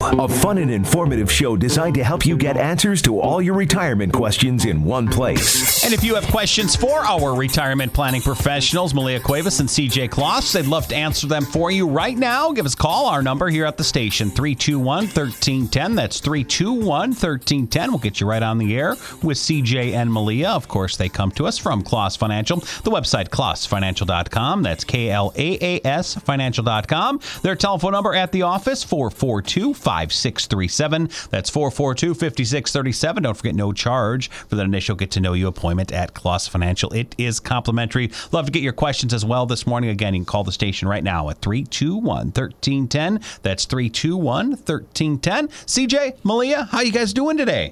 a fun and informative show designed to help you get answers to all your retirement questions in one place. And if you have questions for our retirement planning professionals, Malia Cuevas and CJ Kloss, they'd love to answer them for you right now. Give us a call. Our number here at the station, 321-1310. That's 321-1310. We'll get you right on the air with CJ and Malia. Of course, they come to us from Kloss Financial. The website, klossfinancial.com. That's KLAAS Financial.com. Their telephone number at the office, 442-5637. That's 442-5637. Don't forget, no charge for that initial get-to-know-you appointment at Kloss Financial. It is complimentary. Love to get your questions as well this morning. Again, you can call the station right now at 321-1310. That's 321-1310. CJ, Malia, how you guys doing today?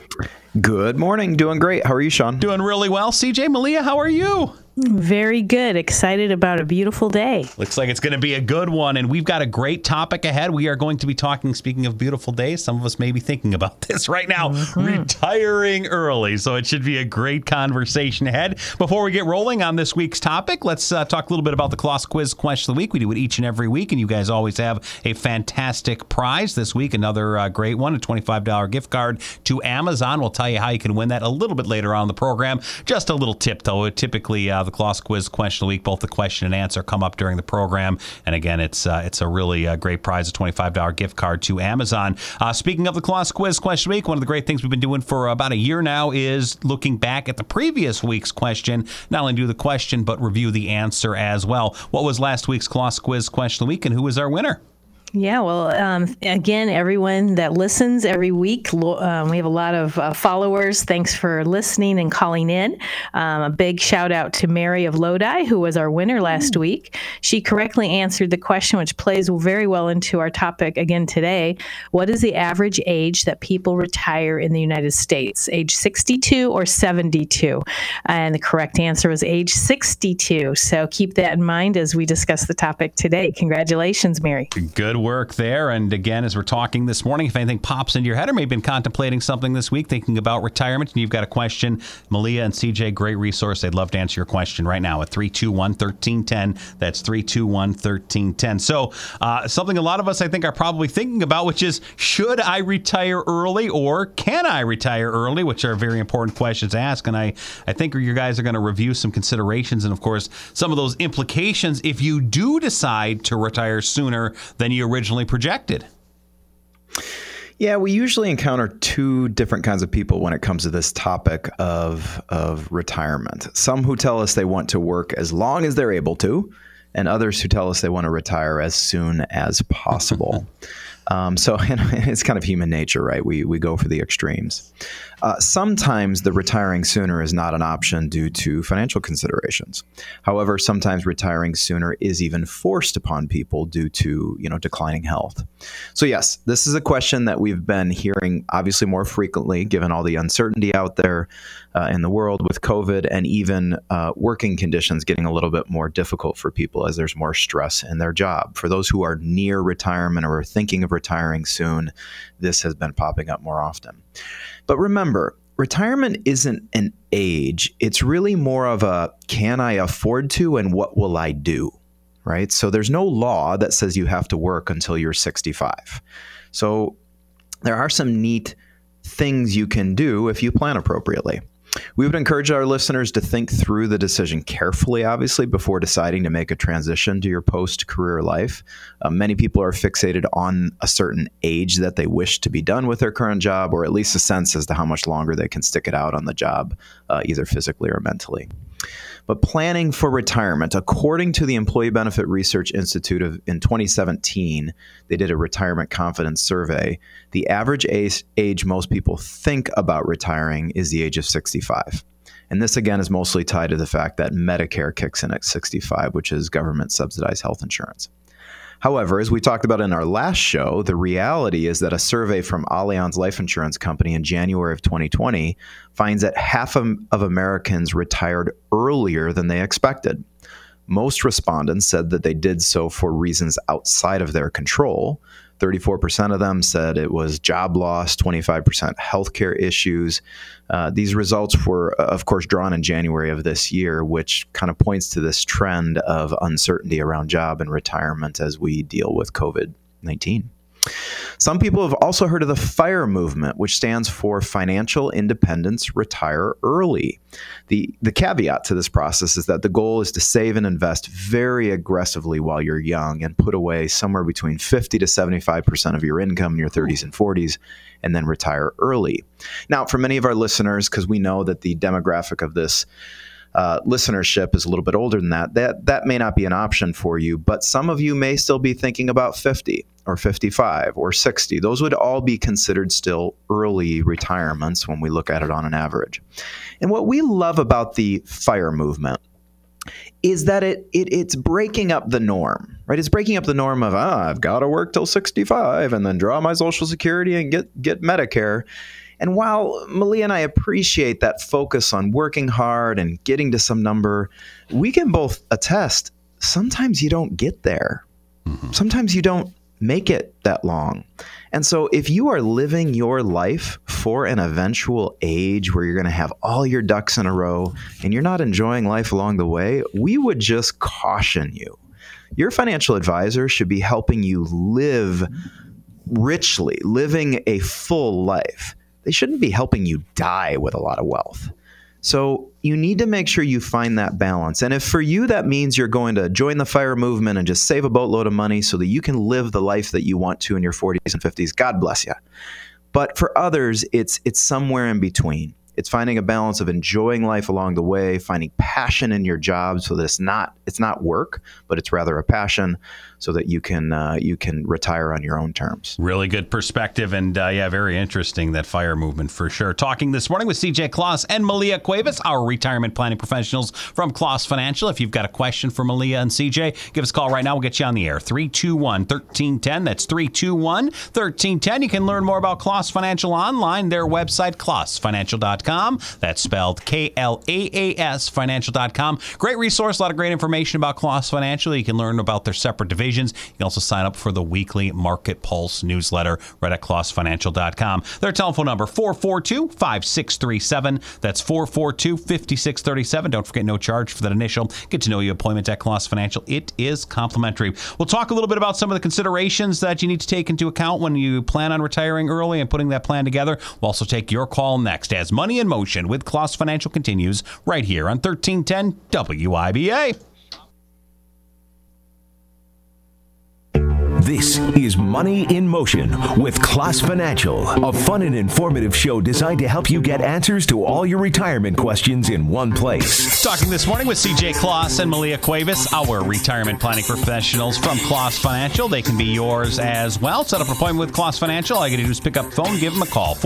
Good morning. Doing great. How are you, Sean? Doing really well. CJ, Malia, how are you? Very good. Excited about a beautiful day. Looks like it's going to be a good one, and we've got a great topic ahead. We are going to be talking, speaking of beautiful days, some of us may be thinking about this right now, retiring early, so it should be a great conversation ahead. Before we get rolling on this week's topic, let's talk a little bit about the Kloss Quiz Question of the Week. We do it each and every week, and you guys always have a fantastic prize this week. Another great one, a $25 gift card to Amazon. We'll tell you how you can win that a little bit later on in the program. Just a little tip, though. Typically, the Kloss Quiz Question of the Week, both the question and answer come up during the program. And again, it's a really great prize, a $25 gift card to Amazon. Speaking of the Kloss Quiz Question of the Week, one of the great things we've been doing for about a year now is looking back at the previous week's question. Not only do the question, but review the answer as well. What was last week's Kloss Quiz Question of the Week, and who was our winner? Yeah, well, again, everyone that listens every week, we have a lot of followers. Thanks for listening and calling in. A big shout out to Mary of Lodi, who was our winner last week. She correctly answered the question, which plays very well into our topic again today. What is the average age that people retire in the United States? Age 62 or 72? And the correct answer was age 62. So keep that in mind as we discuss the topic today. Congratulations, Mary. Good work there. And again, as we're talking this morning, if anything pops into your head or maybe been contemplating something this week, thinking about retirement, and you've got a question, Malia and CJ, great resource. They'd love to answer your question right now at 321-1310. That's 321-1310. So something a lot of us, I think, are probably thinking about, which is, should I retire early or can I retire early, which are very important questions to ask. And I think you guys are going to review some considerations and, of course, some of those implications if you do decide to retire sooner than you originally projected. Yeah, we usually encounter two different kinds of people when it comes to this topic of retirement. Some who tell us they want to work as long as they're able to, and others who tell us they want to retire as soon as possible. So it's kind of human nature, right? We go for the extremes. Sometimes the retiring sooner is not an option due to financial considerations. However, sometimes retiring sooner is even forced upon people due to, declining health. So yes, this is a question that we've been hearing obviously more frequently, given all the uncertainty out there in the world with COVID, and even working conditions getting a little bit more difficult for people as there's more stress in their job. For those who are near retirement or are thinking of retiring soon, this has been popping up more often. But remember, retirement isn't an age. It's really more of a, can I afford to, and what will I do, right? So there's no law that says you have to work until you're 65. So there are some neat things you can do if you plan appropriately. We would encourage our listeners to think through the decision carefully, obviously, before deciding to make a transition to your post-career life. Many people are fixated on a certain age that they wish to be done with their current job, or at least a sense as to how much longer they can stick it out on the job, either physically or mentally. But planning for retirement, according to the Employee Benefit Research Institute in 2017, they did a retirement confidence survey. The average age most people think about retiring is the age of 65. And this, again, is mostly tied to the fact that Medicare kicks in at 65, which is government subsidized health insurance. However, as we talked about in our last show, the reality is that a survey from Allianz Life Insurance Company in January of 2020 finds that half of Americans retired earlier than they expected. Most respondents said that they did so for reasons outside of their control. 34% of them said it was job loss, 25% healthcare issues. These results were, of course, drawn in January of this year, which kind of points to this trend of uncertainty around job and retirement as we deal with COVID-19. Some people have also heard of the FIRE movement, which stands for Financial Independence Retire Early. The caveat to this process is that the goal is to save and invest very aggressively while you're young and put away somewhere between 50 to 75% of your income in your 30s and 40s and then retire early. Now, for many of our listeners, because we know that the demographic of this listenership is a little bit older than that may not be an option for you, but some of you may still be thinking about 50 or 55 or 60. Those would all be considered still early retirements when we look at it on an average. And what we love about the FIRE movement is that it's breaking up the norm, right? It's breaking up the norm of, I've got to work till 65 and then draw my Social Security and get Medicare. And while Malia and I appreciate that focus on working hard and getting to some number, we can both attest, sometimes you don't get there. Mm-hmm. Sometimes you don't make it that long. And so if you are living your life for an eventual age where you're going to have all your ducks in a row and you're not enjoying life along the way, we would just caution you. Your financial advisor should be helping you live richly, living a full life. They shouldn't be helping you die with a lot of wealth. So you need to make sure you find that balance. And if for you that means you're going to join the FIRE movement and just save a boatload of money so that you can live the life that you want to in your 40s and 50s, God bless you. But for others, it's somewhere in between. It's finding a balance of enjoying life along the way, finding passion in your job so that it's not work, but it's rather a passion, so that you can retire on your own terms. Really good perspective, and very interesting, that FIRE movement for sure. Talking this morning with CJ Kloss and Malia Cuevas, our retirement planning professionals from Kloss Financial. If you've got a question for Malia and CJ, give us a call right now. We'll get you on the air. 321-1310. That's 321-1310. You can learn more about Kloss Financial online. Their website, klossfinancial.com. That's spelled KLAAS financial.com. Great resource, a lot of great information about Kloss Financial. You can learn about their separate divisions. You can also sign up for the weekly Market Pulse newsletter right at klossfinancial.com. Their telephone number, 442-5637. That's 442-5637. Don't forget, no charge for that initial get to know you appointment at Kloss Financial. It is complimentary. We'll talk a little bit about some of the considerations that you need to take into account when you plan on retiring early and putting that plan together. We'll also take your call next as Money in Motion with Kloss Financial continues right here on 1310 WIBA. This is Money in Motion with Kloss Financial, a fun and informative show designed to help you get answers to all your retirement questions in one place. Talking this morning with CJ Kloss and Malia Cuevas, our retirement planning professionals from Kloss Financial. They can be yours as well. Set up an appointment with Kloss Financial. All you got to do is pick up the phone, give them a call,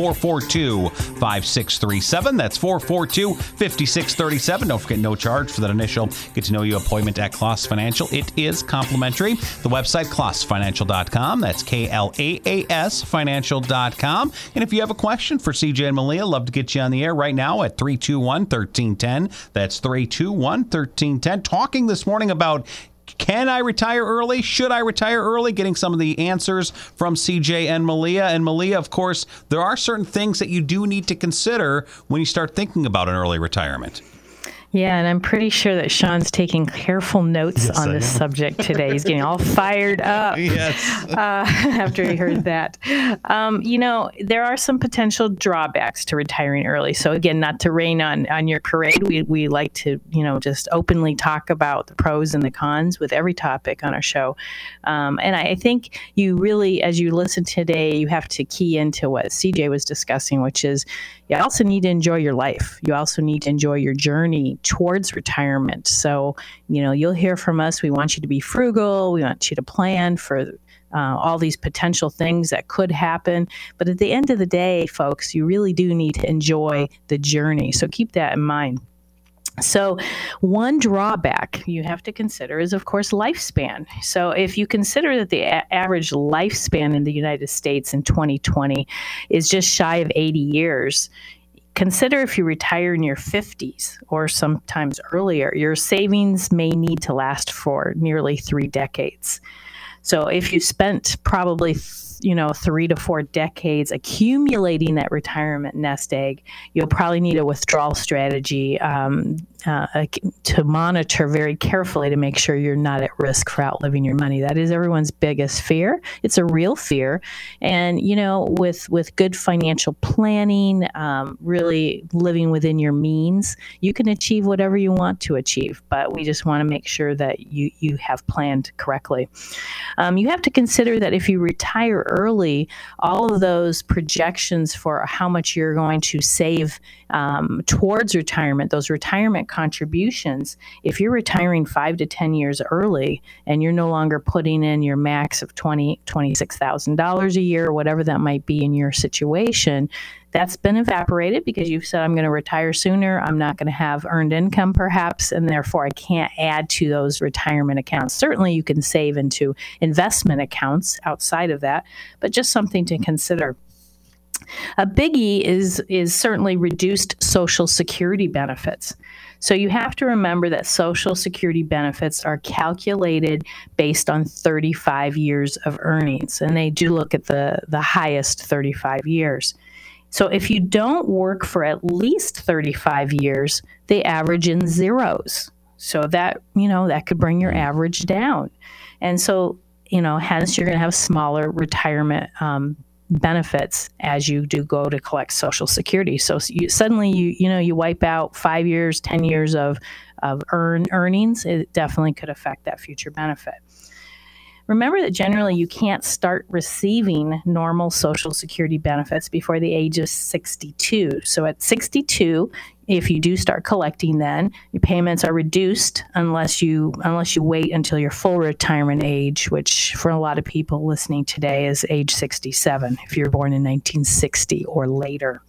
442-5637. That's 442-5637. Don't forget, no charge for that initial get to know you appointment at Kloss Financial. It is complimentary. The website, klossfinancial.com. That's KLAAS financial.com. And if you have a question for CJ and Malia, love to get you on the air right now at 321-1310. That's 321-1310. Talking this morning about, can I retire early? Should I retire early? Getting some of the answers from CJ and Malia. And Malia, of course, there are certain things that you do need to consider when you start thinking about an early retirement. Yeah, and I'm pretty sure that Sean's taking careful notes on this subject today. He's getting all fired up after he heard that. There are some potential drawbacks to retiring early. So again, not to rain on your parade, we like to, just openly talk about the pros and the cons with every topic on our show. And I think you really, as you listen today, you have to key into what CJ was discussing, which is you also need to enjoy your life. You also need to enjoy your journey towards retirement. So, you'll hear from us. We want you to be frugal. We want you to plan for all these potential things that could happen. But at the end of the day, folks, you really do need to enjoy the journey. So keep that in mind. So one drawback you have to consider is, of course, lifespan. So if you consider that the average lifespan in the United States in 2020 is just shy of 80 years, consider if you retire in your 50s or sometimes earlier, your savings may need to last for nearly 3 decades. So if you spent probably 3 to 4 decades accumulating that retirement nest egg, you'll probably need a withdrawal strategy to monitor very carefully to make sure you're not at risk for outliving your money. That is everyone's biggest fear. It's a real fear. And, with good financial planning, really living within your means, you can achieve whatever you want to achieve. But we just want to make sure that you have planned correctly. You have to consider that if you retire early, all of those projections for how much you're going to save towards retirement, those retirement contributions, if you're retiring 5 to 10 years early and you're no longer putting in your max of $26,000 a year, or whatever that might be in your situation, that's been evaporated because you've said, I'm going to retire sooner. I'm not going to have earned income perhaps, and therefore I can't add to those retirement accounts. Certainly you can save into investment accounts outside of that, but just something to consider. A biggie is certainly reduced Social Security benefits. So you have to remember that Social Security benefits are calculated based on 35 years of earnings, and they do look at the highest 35 years. So if you don't work for at least 35 years, they average in zeros. So that could bring your average down. And so, hence you're going to have smaller retirement benefits as you do go to collect Social Security. So you wipe out 5 years, 10 years of earnings. It definitely could affect that future benefit. Remember that generally you can't start receiving normal Social Security benefits before the age of 62. So at 62, if you do start collecting, then your payments are reduced unless you wait until your full retirement age, which for a lot of people listening today is age 67, if you're born in 1960 or later.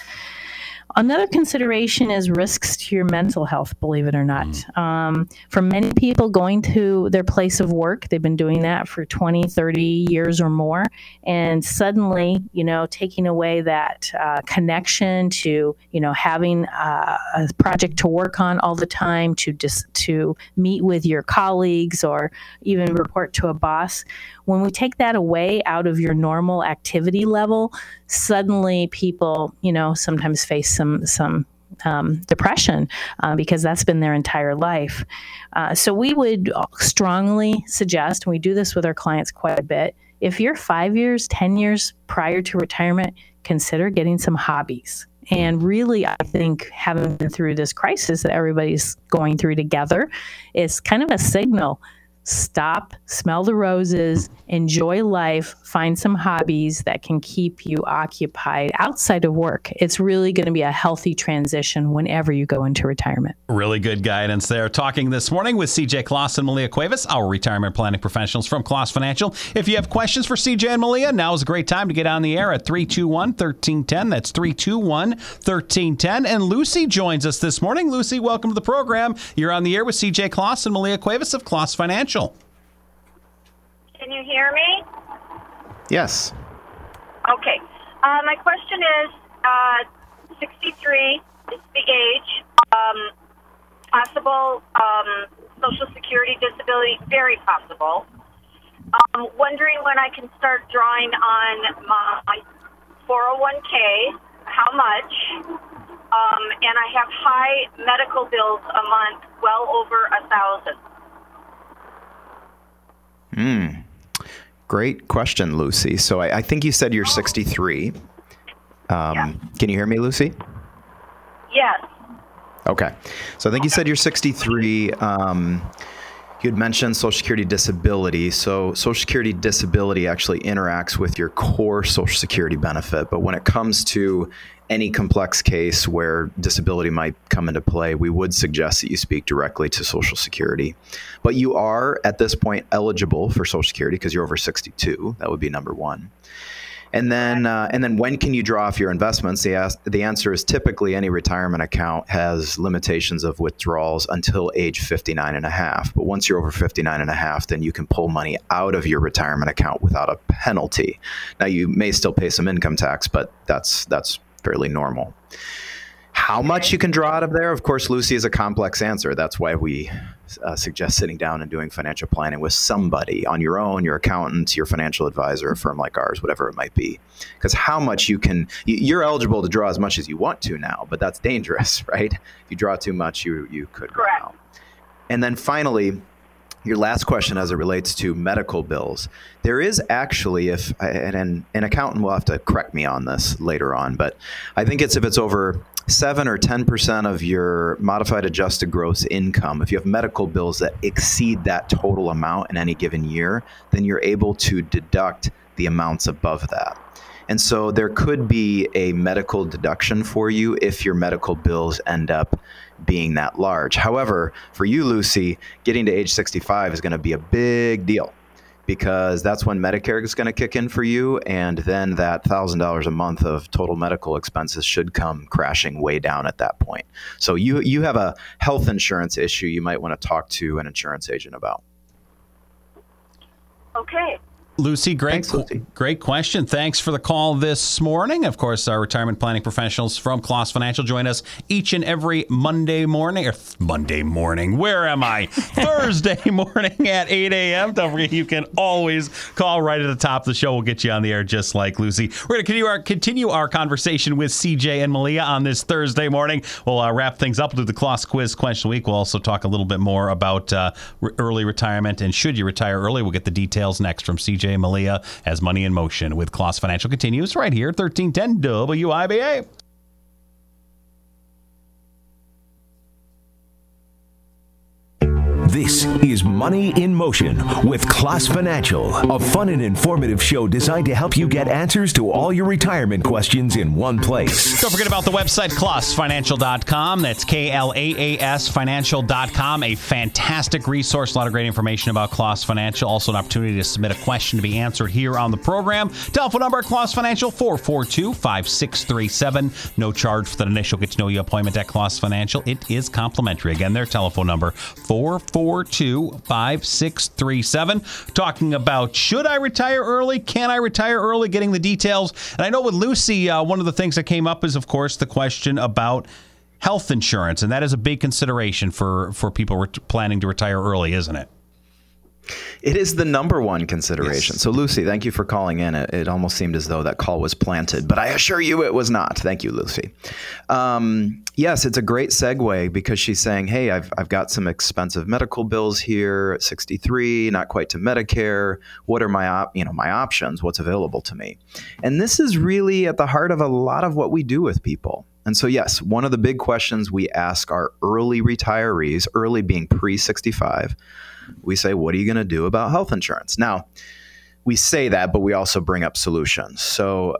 Another consideration is risks to your mental health, believe it or not. For many people going to their place of work, they've been doing that for 20, 30 years or more, and suddenly, taking away that connection to, having a project to work on all the time, to meet with your colleagues or even report to a boss. When we take that away out of your normal activity level, suddenly people, sometimes face some depression because that's been their entire life. So we would strongly suggest, and we do this with our clients quite a bit, if you're 5 years, 10 years prior to retirement, consider getting some hobbies. And really, I think having been through this crisis that everybody's going through together, is kind of a signal. Stop, smell the roses, enjoy life, find some hobbies that can keep you occupied outside of work. It's really going to be a healthy transition whenever you go into retirement. Really good guidance there. Talking this morning with CJ Kloss and Malia Cuevas, our retirement planning professionals from Kloss Financial. If you have questions for CJ and Malia, now is a great time to get on the air at 321-1310. That's 321-1310. And Lucy joins us this morning. Lucy, welcome to the program. You're on the air with CJ Kloss and Malia Cuevas of Kloss Financial. Can you hear me? Yes. Okay. My question is, 63 is the age. Possible Social Security disability, very possible. Wondering when I can start drawing on my 401k, how much, and I have high medical bills a month, well over 1,000. Great question, Lucy. So I think you said you're 63. Yeah. Can you hear me, Lucy? Yes. Okay. So I think you said you're 63. You had mentioned Social Security disability. So Social Security disability actually interacts with your core Social Security benefit. But when it comes to any complex case where disability might come into play, we would suggest that you speak directly to Social Security. But you are, at this point, eligible for Social Security because you're over 62. That would be number one. And then when can you draw off your investments? The answer is typically any retirement account has limitations of withdrawals until age 59 and a half. But once you're over 59 and a half, then you can pull money out of your retirement account without a penalty. Now, you may still pay some income tax, but that's fairly normal. How much you can draw out of there, of course, Lucy, is a complex answer. That's why we suggest sitting down and doing financial planning with somebody on your own, your accountant, your financial advisor, a firm like ours, whatever it might be. Because how much you're eligible to draw as much as you want to now, but that's dangerous, right? If you draw too much, you could go out. And then finally, your last question as it relates to medical bills. There is actually, and an accountant will have to correct me on this later on, but I think if it's over 7 or 10% of your modified adjusted gross income, if you have medical bills that exceed that total amount in any given year, then you're able to deduct the amounts above that. And so there could be a medical deduction for you if your medical bills end up being that large. However, for you, Lucy, getting to age 65 is going to be a big deal because that's when Medicare is going to kick in for you. And then that $1,000 a month of total medical expenses should come crashing way down at that point. So you have a health insurance issue you might want to talk to an insurance agent about. Okay. Lucy, Thanks, Lucy. Great question. Thanks for the call this morning. Of course, our retirement planning professionals from Kloss Financial join us each and every Monday morning. Where am I? Thursday morning at 8 a.m. Don't forget, you can always call right at the top of the show. We'll get you on the air just like Lucy. We're going to continue our conversation with CJ and Malia on this Thursday morning. We'll wrap things up. We'll do the Kloss Quiz Question of the Week. We'll also talk a little bit more about early retirement and should you retire early. We'll get the details next from CJ and Malia as Money in Motion with Kloss Financial continues right here, 1310 WIBA. This is Money in Motion with Kloss Financial, a fun and informative show designed to help you get answers to all your retirement questions in one place. Don't forget about the website, KlossFinancial.com. That's KLAAS Financial.com. A fantastic resource, a lot of great information about Kloss Financial. Also an opportunity to submit a question to be answered here on the program. Telephone number, Kloss Financial, 442-5637. No charge for that initial get-to-know-you appointment at Kloss Financial. It is complimentary. Again, their telephone number, 442-5637. Talking about, should I retire early? Can I retire early? Getting the details. And I know with Lucy, one of the things that came up is, of course, the question about health insurance. And that is a big consideration for people planning to retire early, isn't it? It is the number one consideration. Yes. So, Lucy, thank you for calling in. It almost seemed as though that call was planted, but I assure you it was not. Thank you, Lucy. Yes, it's a great segue because she's saying, hey, I've got some expensive medical bills here at 63, not quite to Medicare. What are my options? What's available to me? And this is really at the heart of a lot of what we do with people. And so, yes, one of the big questions we ask our early retirees, early being pre-65, we say, what are you going to do about health insurance? Now, we say that, but we also bring up solutions. So,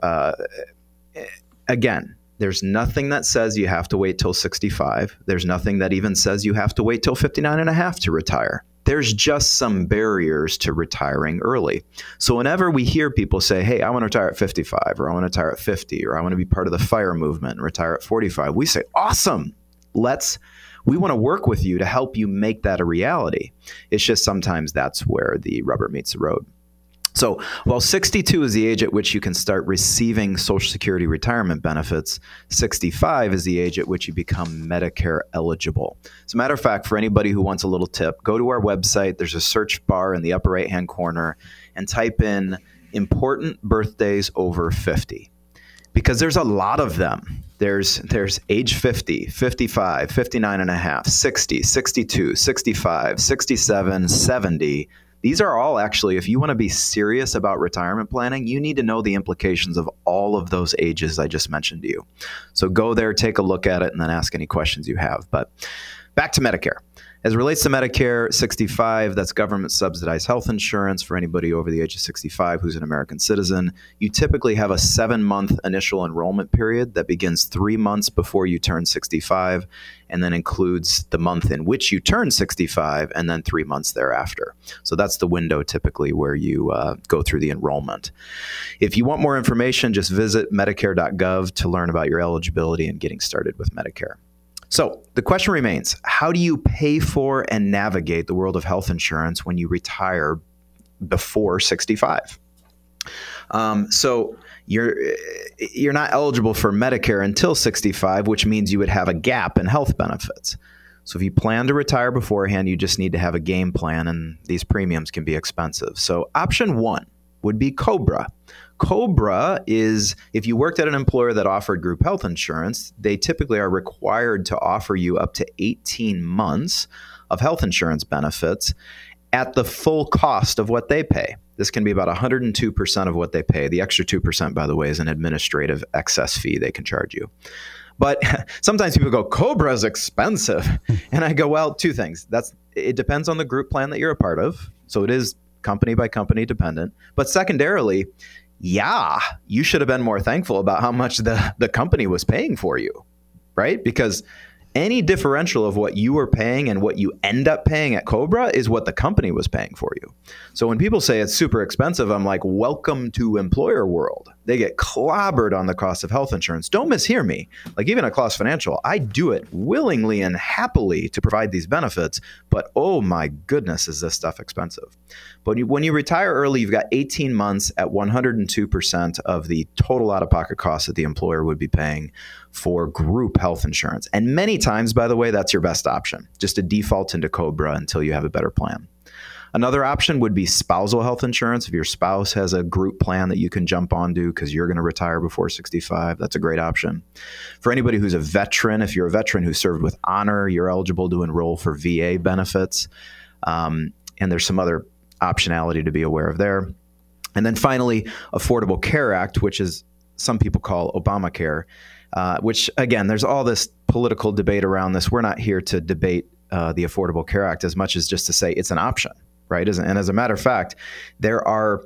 again, there's nothing that says you have to wait till 65. There's nothing that even says you have to wait till 59 and a half to retire. There's just some barriers to retiring early. So whenever we hear people say, hey, I want to retire at 55, or I want to retire at 50, or I want to be part of the FIRE movement and retire at 45, we say, awesome. We want to work with you to help you make that a reality. It's just sometimes that's where the rubber meets the road. So while 62 is the age at which you can start receiving Social Security retirement benefits, 65 is the age at which you become Medicare eligible. As a matter of fact, for anybody who wants a little tip, go to our website. There's a search bar in the upper right-hand corner and type in important birthdays over 50. Because there's a lot of them. There's age 50, 55, 59 and a half, 60, 62, 65, 67, 70. These are all actually, if you want to be serious about retirement planning, you need to know the implications of all of those ages I just mentioned to you. So go there, take a look at it, and then ask any questions you have. But back to Medicare. As it relates to Medicare 65, that's government subsidized health insurance for anybody over the age of 65 who's an American citizen. You typically have a 7-month initial enrollment period that begins 3 months before you turn 65 and then includes the month in which you turn 65 and then 3 months thereafter. So that's the window typically where you go through the enrollment. If you want more information, just visit medicare.gov to learn about your eligibility and getting started with Medicare. So the question remains, how do you pay for and navigate the world of health insurance when you retire before 65? So you're not eligible for Medicare until 65, which means you would have a gap in health benefits. So if you plan to retire beforehand, you just need to have a game plan, and these premiums can be expensive. So option 1 would be COBRA. COBRA is, if you worked at an employer that offered group health insurance, they typically are required to offer you up to 18 months of health insurance benefits at the full cost of what they pay. This can be about 102% of what they pay. The extra 2%, by the way, is an administrative excess fee they can charge you. But sometimes people go, COBRA is expensive. And I go, well, 2 things. It depends on the group plan that you're a part of. So it is company by company dependent. But secondarily, you should have been more thankful about how much the company was paying for you, right? Because any differential of what you were paying and what you end up paying at COBRA is what the company was paying for you. So when people say it's super expensive, I'm like, welcome to employer world. They get clobbered on the cost of health insurance. Don't mishear me. Like even at Kloss Financial, I do it willingly and happily to provide these benefits. But oh my goodness, is this stuff expensive. But when you retire early, you've got 18 months at 102% of the total out-of-pocket costs that the employer would be paying for group health insurance. And many times, by the way, that's your best option, just to default into COBRA until you have a better plan. Another option would be spousal health insurance. If your spouse has a group plan that you can jump onto because you're going to retire before 65, that's a great option. For anybody who's a veteran, if you're a veteran who served with honor, you're eligible to enroll for VA benefits. And there's some other optionality to be aware of there. And then finally, Affordable Care Act, which is some people call Obamacare, which again, there's all this political debate around this. We're not here to debate the Affordable Care Act as much as just to say it's an option, right? And as a matter of fact, there are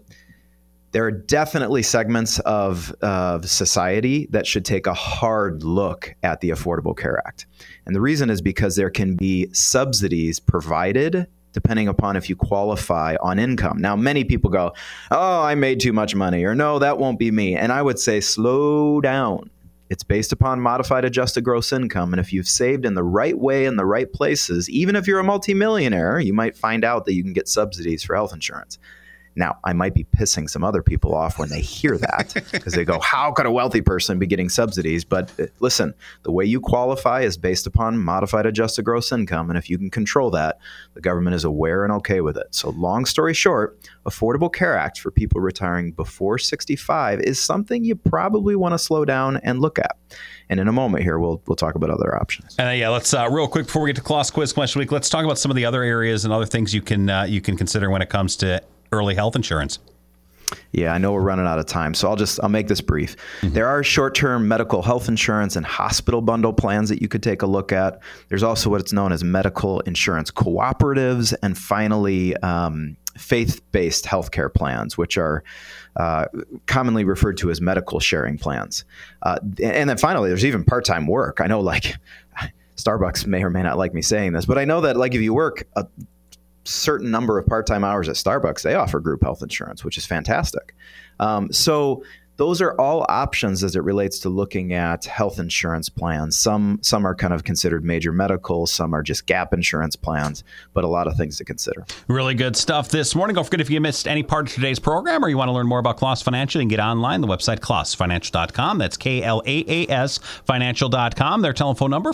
definitely segments of society that should take a hard look at the Affordable Care Act. And the reason is because there can be subsidies provided depending upon if you qualify on income. Now, many people go, oh, I made too much money, or no, that won't be me. And I would say, slow down. It's based upon modified adjusted gross income. And if you've saved in the right way in the right places, even if you're a multimillionaire, you might find out that you can get subsidies for health insurance. Now, I might be pissing some other people off when they hear that because they go, how could a wealthy person be getting subsidies? But listen, the way you qualify is based upon modified adjusted gross income. And if you can control that, the government is aware and okay with it. So long story short, Affordable Care Act for people retiring before 65 is something you probably want to slow down and look at. And in a moment here, we'll talk about other options. And let's real quick before we get to Kloss Quiz Question Week, let's talk about some of the other areas and other things you can consider when it comes to early health insurance. Yeah, I know we're running out of time, so I'll make this brief. Mm-hmm. There are short-term medical health insurance and hospital bundle plans that you could take a look at. There's also what's known as medical insurance cooperatives, and finally, faith-based healthcare plans, which are commonly referred to as medical sharing plans. And then finally, there's even part-time work. I know, like, Starbucks may or may not like me saying this, but I know that, like, if you work a certain number of part-time hours at Starbucks, they offer group health insurance, which is fantastic. So those are all options as it relates to looking at health insurance plans. Some are kind of considered major medical, some are just gap insurance plans, but a lot of things to consider. Really good stuff this morning. Don't forget, if you missed any part of today's program or you want to learn more about Kloss Financial, you can get online, the website klossfinancial.com. That's KLAAS financial.com. Their telephone number,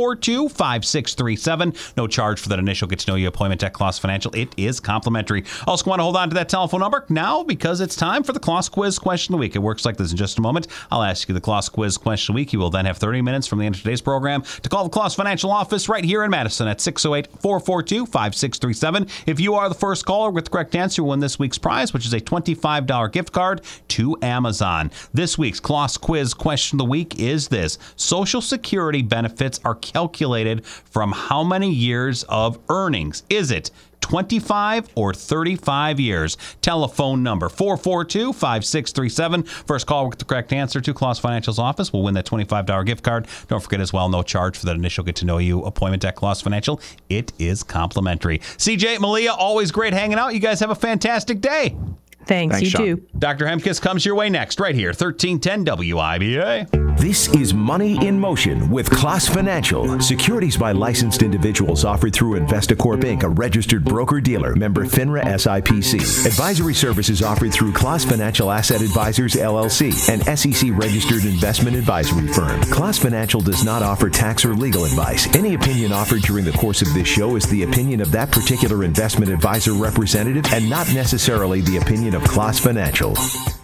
442-5637. No charge for that initial get-to-know-you appointment at Kloss Financial. It is complimentary. Also want to hold on to that telephone number now because it's time for the Kloss Quiz Question of the Week. It works like this in just a moment. I'll ask you the Kloss Quiz Question of the Week. You will then have 30 minutes from the end of today's program to call the Kloss Financial office right here in Madison at 608-442-5637. If you are the first caller with the correct answer, you win this week's prize, which is a $25 gift card to Amazon. This week's Kloss Quiz Question of the Week is this: Social Security benefits are calculated from how many years of earnings? Is it 25 or 35 years? Telephone number 442-5637. First call with the correct answer to Kloss Financial's office will win that $25 gift card. Don't forget as well, no charge for that initial get-to-know-you appointment at Kloss Financial. It is complimentary. CJ, Malia, always great hanging out. You guys have a fantastic day. Thanks you Sean. too. Dr. Hemkes comes your way next, right here, 1310 WIBA. This is Money in Motion with Class Financial. Securities by licensed individuals offered through Investacorp Inc., a registered broker-dealer, member FINRA SIPC. Advisory services offered through Class Financial Asset Advisors, LLC, an SEC-registered investment advisory firm. Class Financial does not offer tax or legal advice. Any opinion offered during the course of this show is the opinion of that particular investment advisor representative and not necessarily the opinion of Class Financial.